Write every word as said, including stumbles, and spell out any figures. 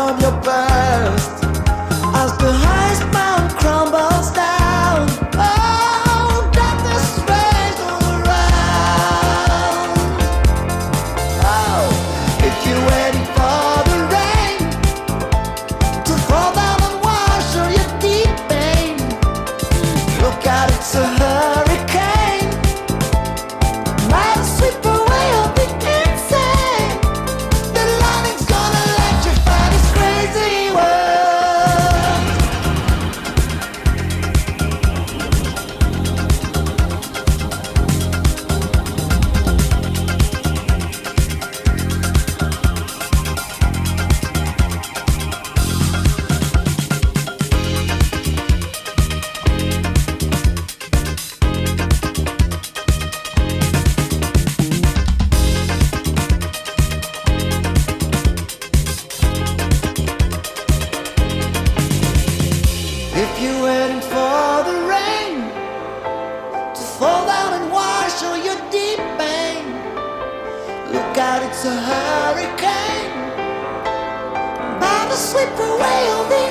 of your past as the highest mountain crumbles down. Oh, darkness reigns all around. Oh, if you're waiting for the rain to fall down and wash all your deep pain, look out, it's a hurricane, might sweep away all the insane. The lightning's gonna electrify this crazy world. If you're waiting for the rain to fall down and wash all your deep pain, look out, it's a hurricane, bound to sweep away all the